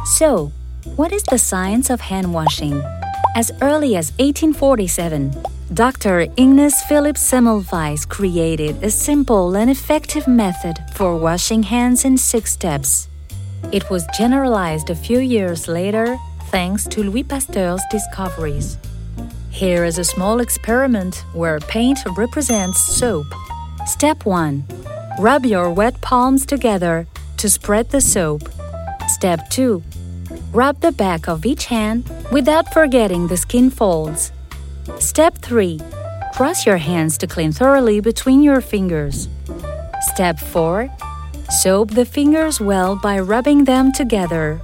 So, what is the science of hand washing? As early as 1847, Dr. Ignace Philipp Semmelweis created a simple and effective method for washing hands in 6 steps. It was generalized a few years later thanks to Louis Pasteur's discoveries. Here is a small experiment where paint represents soap. Step 1. Rub your wet palms together to spread the soap. Step 2. Rub the back of each hand without forgetting the skin folds. Step 3. Cross your hands to clean thoroughly between your fingers. Step 4. Soap the fingers well by rubbing them together.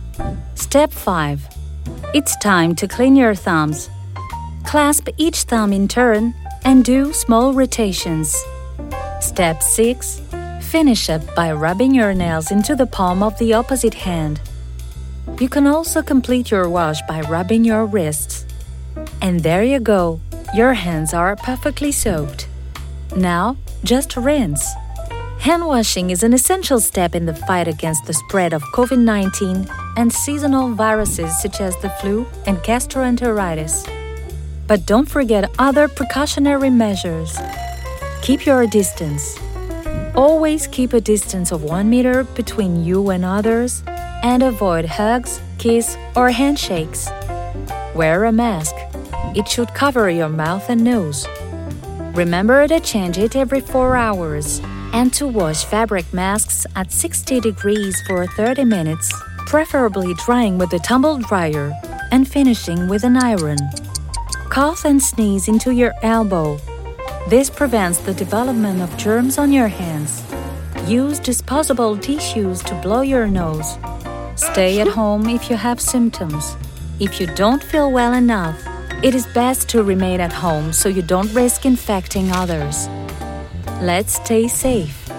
Step 5. It's time to clean your thumbs. Clasp each thumb in turn and do small rotations. Step 6. Finish up by rubbing your nails into the palm of the opposite hand. You can also complete your wash by rubbing your wrists. And there you go, your hands are perfectly soaked. Now, just rinse. Hand washing is an essential step in the fight against the spread of COVID-19 and seasonal viruses such as the flu and gastroenteritis. But don't forget other precautionary measures. Keep your distance. Always keep a distance of 1 meter between you and others, and avoid hugs, kiss, or handshakes. Wear a mask. It should cover your mouth and nose. Remember to change it every 4 hours and to wash fabric masks at 60 degrees for 30 minutes, preferably drying with a tumble dryer and finishing with an iron. Cough and sneeze into your elbow. This prevents the development of germs on your hands. Use disposable tissues to blow your nose. Stay at home if you have symptoms. If you don't feel well enough, it is best to remain at home so you don't risk infecting others. Let's stay safe.